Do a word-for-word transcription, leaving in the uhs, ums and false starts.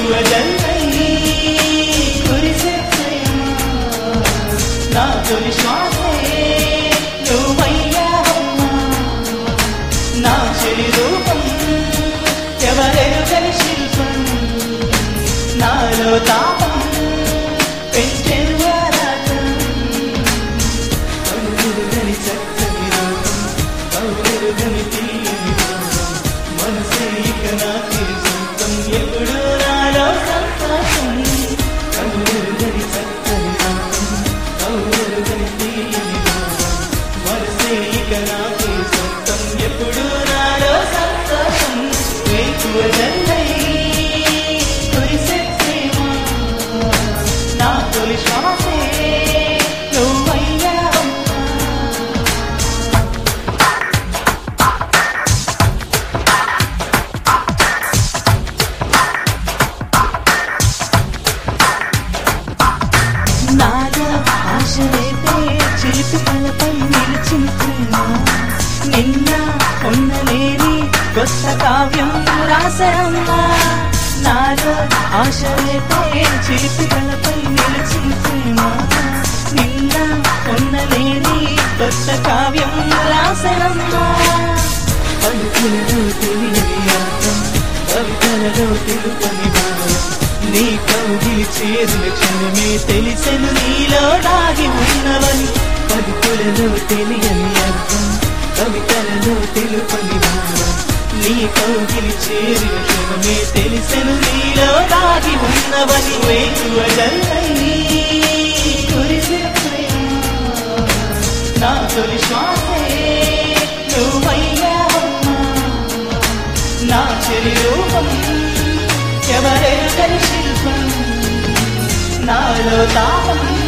వేకువ జల్లై కురిసే ప్రేమ నా తొలి శ్వాసే నువ్వయ్యావమ్మా నా చెలి రూపం ఎవరెరుగని శిల్పం నాలో తాపం పెంచెను ఆరాటం కౌరుగని చక్కని రూపం కౌరుగని తీయని రూపం మనసే ఇక నాకే సొంతం ఎప్పుడు నాలో సంతోషం కౌరుగని చక్కని రూపం కౌరుగని తీయని రూపం మనసే ఇక నాకే సొంతం ఎప్పుడు నాలో సంతోషం వేకువ జల్లై కురిసే ప్రేమ నా తొలి శ్వాసే నువ్వయ్యావమ్మా నాలో ఆశలైతే చిలిపి కలపై నిలిచిన ప్రేమ నిన్న ఉన్నలేని కొత్త కావ్యం రాసరమ్మా నాలో ఆశలైతే చిలిపి కలపై నిలిచిన ప్రేమ నిన్న ఉన్నలేని కొత్త కావ్యం రాసరమ్మా పలుకులలో తెలియని అర్థం కవితలలో తెలుపని భావం నీ కౌగిలి చేరిన క్షణమే తెలిసెను నీలో దాగి ఉన్నవని పలుకులలో తెలియని అర్థం కవితలలో తెలుపని భావం నీ కౌగిలి చేరిన క్షణమే తెలిసెను నీలో దాగి ఉన్నవని వేకువ జల్లై కురిసే ప్రేమ నా తొలి శ్వాసే నువ్వయ్యావమ్మా నా చెలి రూపం ఎవరెరుగని శిల్పం నాలో తాపం